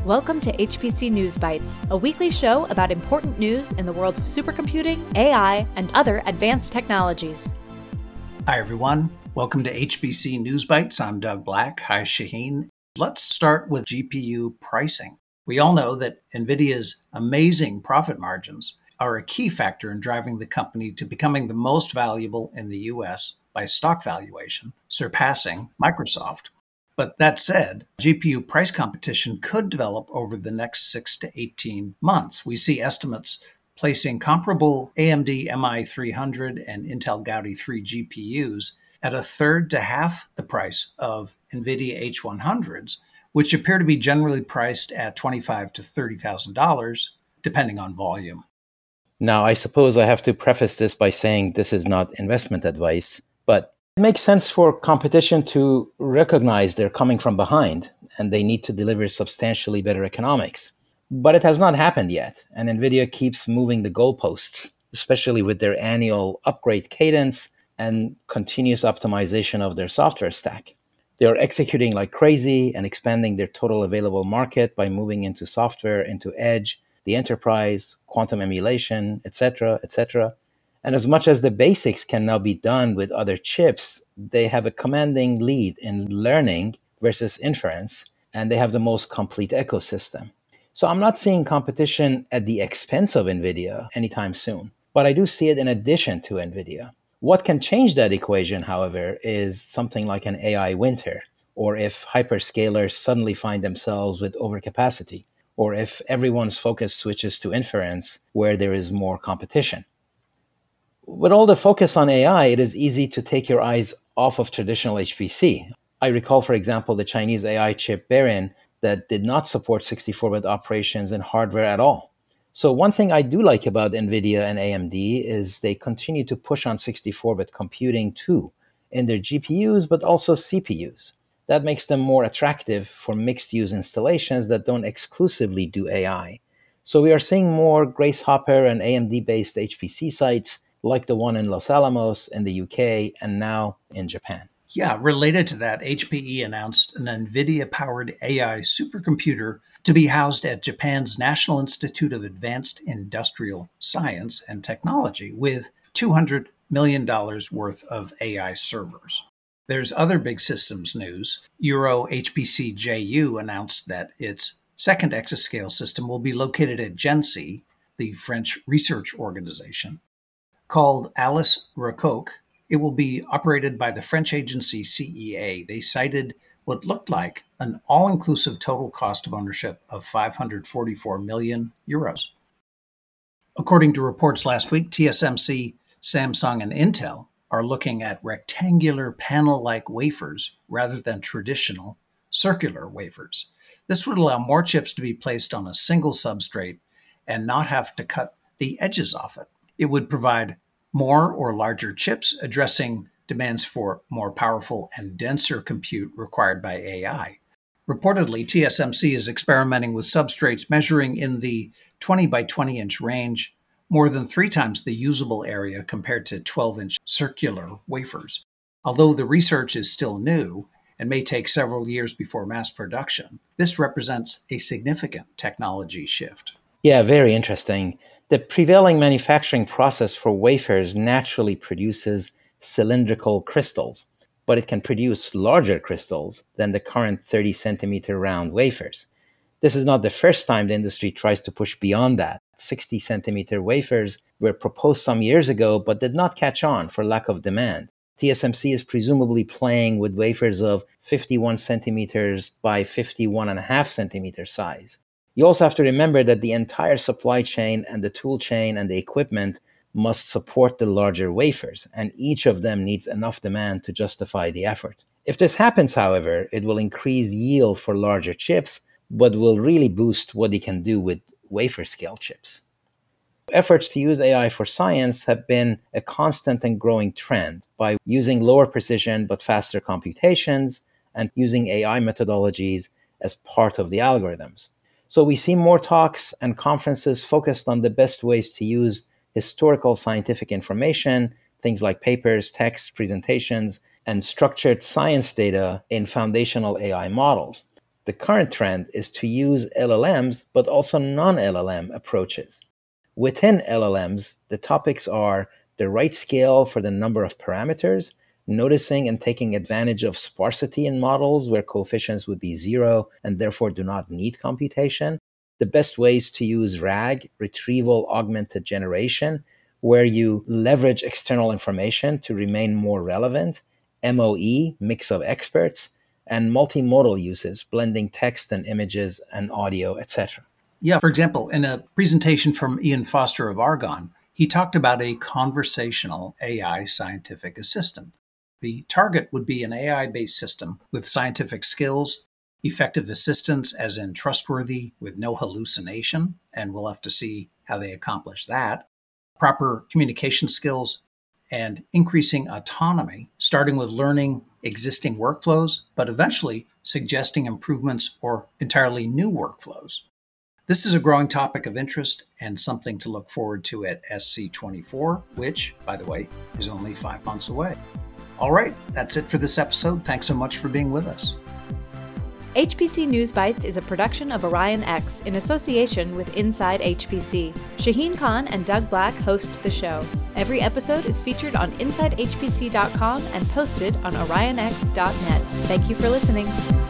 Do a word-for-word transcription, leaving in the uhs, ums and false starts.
Welcome to H P C News Bites, a weekly show about important news in the world of supercomputing, A I, and other advanced technologies. Hi, everyone. Welcome to H P C News Bites. I'm Doug Black. Hi, Shaheen. Let's start with G P U pricing. We all know that NVIDIA's amazing profit margins are a key factor in driving the company to becoming the most valuable in the U S by stock valuation, surpassing Microsoft. But that said, G P U price competition could develop over the next six to eighteen months. We see estimates placing comparable A M D M I three hundred and Intel Gaudi three G P Us at a third to half the price of NVIDIA H one hundreds, which appear to be generally priced at twenty-five thousand to thirty thousand dollars, depending on volume. Now, I suppose I have to preface this by saying this is not investment advice, but it makes sense for competition to recognize they're coming from behind and they need to deliver substantially better economics. But it has not happened yet, and NVIDIA keeps moving the goalposts, especially with their annual upgrade cadence and continuous optimization of their software stack. They are executing like crazy and expanding their total available market by moving into software, into edge, the enterprise, quantum emulation, et cetera, et cetera. And as much as the basics can now be done with other chips, they have a commanding lead in learning versus inference, and they have the most complete ecosystem. So I'm not seeing competition at the expense of NVIDIA anytime soon, but I do see it in addition to NVIDIA. What can change that equation, however, is something like an A I winter, or if hyperscalers suddenly find themselves with overcapacity, or if everyone's focus switches to inference where there is more competition. With all the focus on A I, it is easy to take your eyes off of traditional H P C. I recall, for example, the Chinese A I chip Berin that did not support sixty-four bit operations in hardware at all. So one thing I do like about NVIDIA and A M D is they continue to push on sixty-four bit computing too, in their G P Us, but also C P Us. That makes them more attractive for mixed-use installations that don't exclusively do A I. So we are seeing more Grace Hopper and A M D-based H P C sites like the one in Los Alamos in the U K and now in Japan. Yeah, related to that, H P E announced an NVIDIA-powered A I supercomputer to be housed at Japan's National Institute of Advanced Industrial Science and Technology with two hundred million dollars worth of A I servers. There's other big systems news. Euro H P C J U announced that its second exascale system will be located at GENCI, the French research organization. Called Alice Racoque, it will be operated by the French agency C E A. They cited what looked like an all-inclusive total cost of ownership of five hundred forty-four million euros. According to reports last week, T S M C, Samsung, and Intel are looking at rectangular panel-like wafers rather than traditional circular wafers. This would allow more chips to be placed on a single substrate and not have to cut the edges off it. It would provide more or larger chips addressing demands for more powerful and denser compute required by A I. Reportedly, T S M C is experimenting with substrates measuring in the twenty by twenty inch range, more than three times the usable area compared to twelve inch circular wafers. Although the research is still new and may take several years before mass production, this represents a significant technology shift. Yeah, very interesting. The prevailing manufacturing process for wafers naturally produces cylindrical crystals, but it can produce larger crystals than the current thirty centimeter round wafers. This is not the first time the industry tries to push beyond that. sixty centimeter wafers were proposed some years ago, but did not catch on for lack of demand. T S M C is presumably playing with wafers of fifty-one centimeters by fifty-one and a half centimeter size. You also have to remember that the entire supply chain and the tool chain and the equipment must support the larger wafers, and each of them needs enough demand to justify the effort. If this happens, however, it will increase yield for larger chips, but will really boost what you can do with wafer-scale chips. Efforts to use A I for science have been a constant and growing trend by using lower precision but faster computations and using A I methodologies as part of the algorithms. So we see more talks and conferences focused on the best ways to use historical scientific information, things like papers, texts, presentations, and structured science data in foundational A I models. The current trend is to use L L Ms, but also non-L L M approaches. Within L L Ms, the topics are the right scale for the number of parameters, noticing and taking advantage of sparsity in models where coefficients would be zero and therefore do not need computation, the best ways to use R A G, retrieval augmented generation, where you leverage external information to remain more relevant, M O E, mix of experts, and multimodal uses, blending text and images and audio, et cetera. Yeah, for example, in a presentation from Ian Foster of Argonne, he talked about a conversational A I scientific assistant. The target would be an A I-based system with scientific skills, effective assistance as in trustworthy with no hallucination, and we'll have to see how they accomplish that, proper communication skills, and increasing autonomy, starting with learning existing workflows, but eventually suggesting improvements or entirely new workflows. This is a growing topic of interest and something to look forward to at S C twenty-four, which, by the way, is only five months away. All right, that's it for this episode. Thanks so much for being with us. H P C News Bites is a production of Orion X in association with Inside H P C. Shaheen Khan and Doug Black host the show. Every episode is featured on inside h p c dot com and posted on orion x dot net. Thank you for listening.